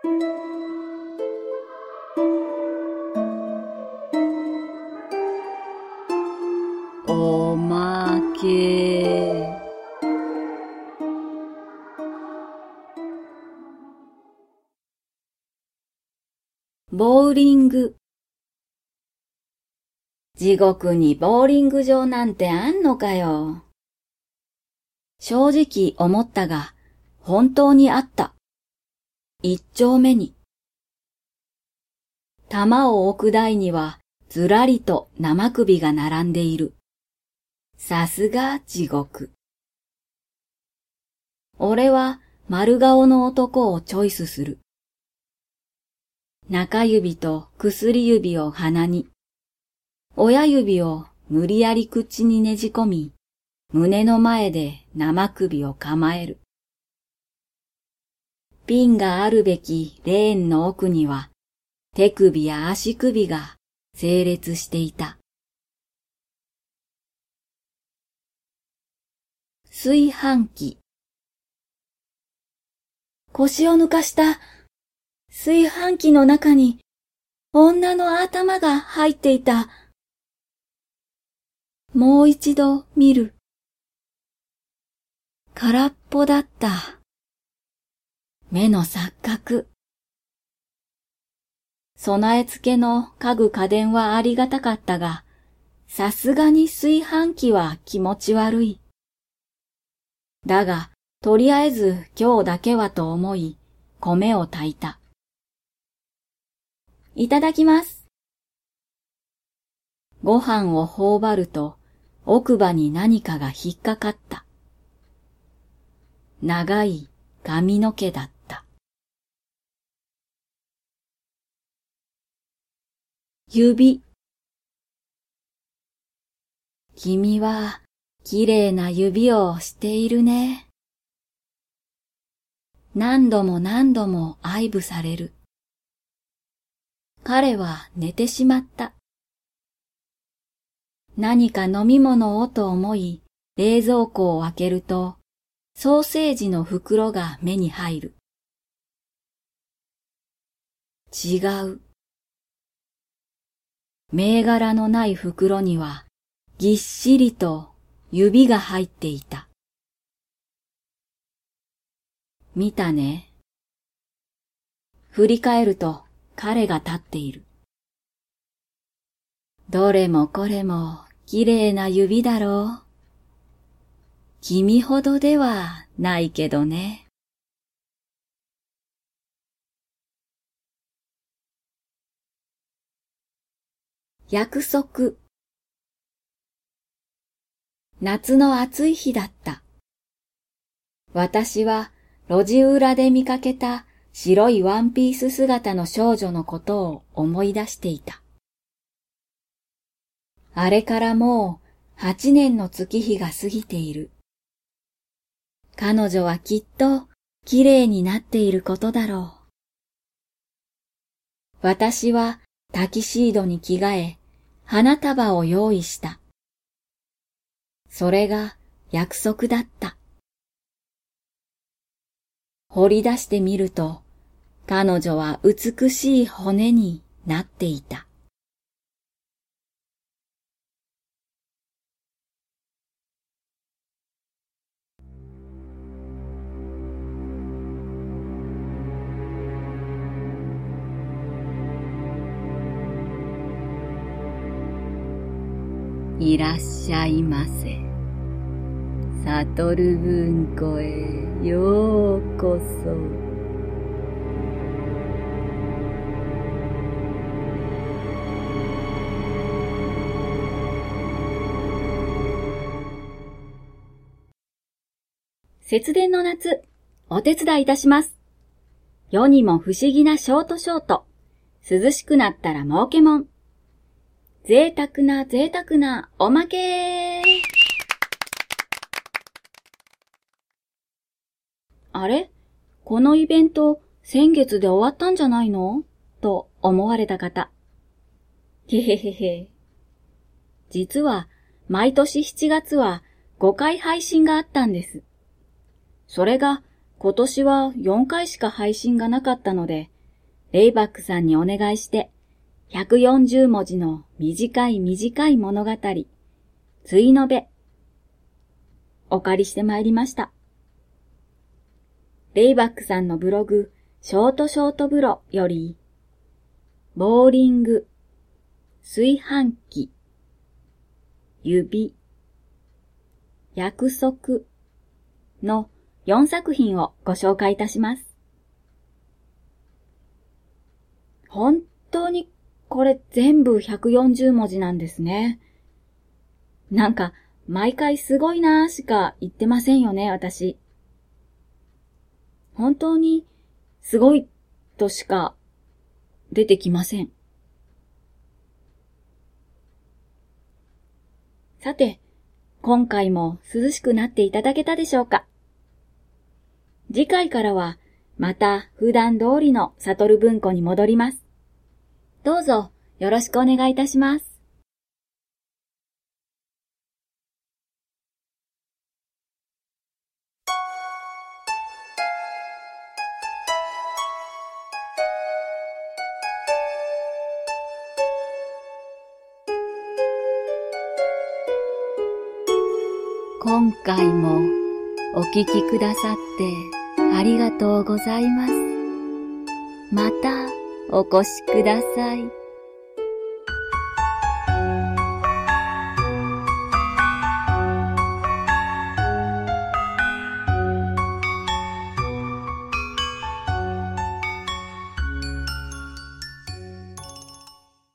おまけ。ボーリング。地獄にボーリング場なんてあんのかよ。正直思ったが、本当にあった。一丁目に。玉を置く台にはずらりと生首が並んでいる。さすが地獄。俺は丸顔の男をチョイスする。中指と薬指を鼻に、親指を無理やり口にねじ込み、胸の前で生首を構える。ピンがあるべきレーンの奥には、手首や足首が整列していた。炊飯器。腰を抜かした炊飯器の中に女の頭が入っていた。もう一度見る。空っぽだった。目の錯覚。備え付けの家具家電はありがたかったが、さすがに炊飯器は気持ち悪い。だが、とりあえず今日だけはと思い、米を炊いた。いただきます。ご飯を頬張ると、奥歯に何かが引っかかった。長い髪の毛だった。指。君はきれいな指をしているね。何度も何度も愛撫される。彼は寝てしまった。何か飲み物をと思い、冷蔵庫を開けると、ソーセージの袋が目に入る。違う。銘柄のない袋には、ぎっしりと指が入っていた。見たね。振り返ると彼が立っている。どれもこれもきれいな指だろう。君ほどではないけどね。約束。夏の暑い日だった。私は路地裏で見かけた白いワンピース姿の少女のことを思い出していた。あれからもう8年の月日が過ぎている。彼女はきっときれいになっていることだろう。私はタキシードに着替え、花束を用意した。それが約束だった。掘り出してみると、彼女は美しい骨になっていた。いらっしゃいませ。悟る文庫へようこそ。節電の夏、お手伝いいたします。世にも不思議なショート、涼しくなったら儲けもん。贅沢なおまけー。あれ？このイベント、先月で終わったんじゃないの？と思われた方。へへへへ。実は、毎年7月は5回配信があったんです。それが、今年は4回しか配信がなかったので、 レイバックさんにお願いして、140文字の短い物語、ついのべ、お借りしてまいりました。レイバックさんのブログ、ショートブロより、ボーリング、炊飯器、指、約束の4作品をご紹介いたします。本当にこれ全部140文字なんですね。なんか毎回すごいなーしか言ってませんよね、私。本当にすごいとしか出てきません。さて、今回も涼しくなっていただけたでしょうか。次回からはまた普段通りの悟文庫に戻ります。どうぞよろしくお願いいたします。今回もお聞きくださってありがとうございます。またお越しください。